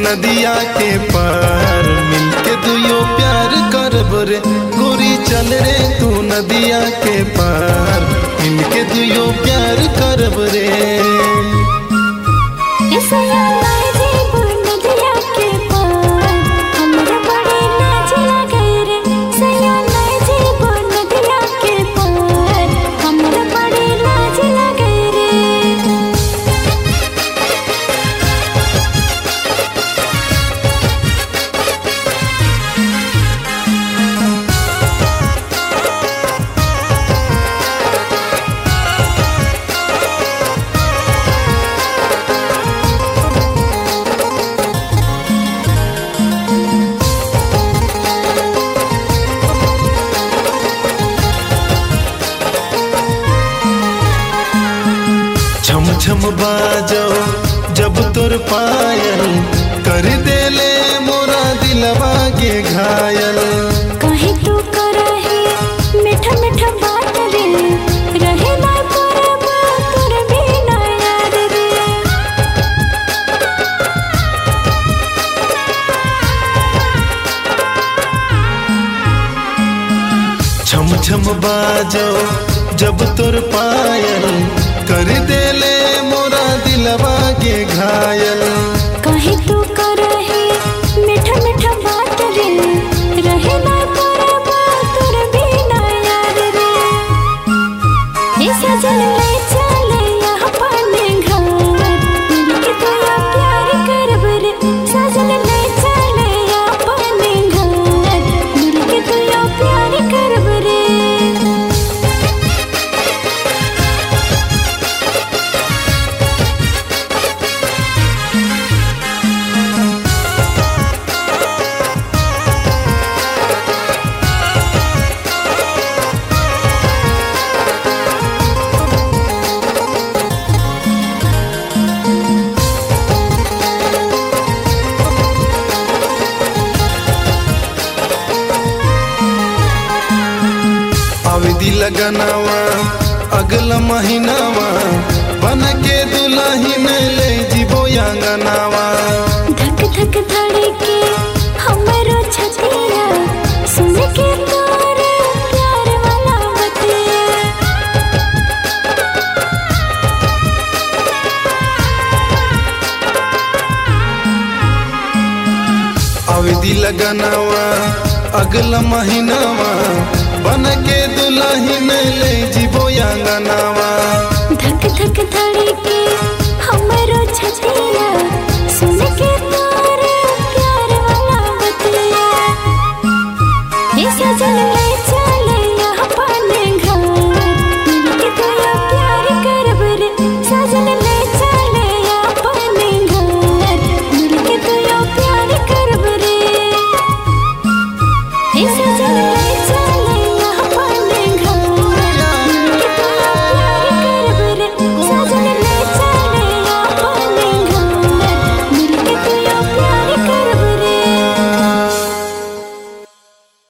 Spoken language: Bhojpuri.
नदिया के पार, मिलके दुयो प्यार करब रे गोरी चल रे तू नदिया के पार, मिलके दुयो प्यार करब रे। छम छम बाजो जब तोर पायल, कर देले मोरा दिलवा के घायल। कहीं तू करही मीठा मीठा बात रे, रहे ना परब तोर बिना याद रे। छम छम बाजो जब तोर पायल, कर देले मोरा दिलवा के घायल। कहीं तू करही मीठा मीठा बात रे, रहे ना परब तोर बिना याद रे। ए सजन ले चले यहाँ पाने घर, मिलके तो या प्यार करब रे। सजन ले चले यहाँ पाने घर, मिलके तो या प्यार करब रे। अवधि लगनवा अगला महीनावा, बन के दुल्हन ले जीवो आंगनवा। धक धक धड़के हमरो छतिया, सुन के तोर प्यार वाला बतिया। अवधि लगनवा अगला महीनावा, बन के दुल्हन ले जीवो आंगनवा। धक धक धड़के हमरो छतिया,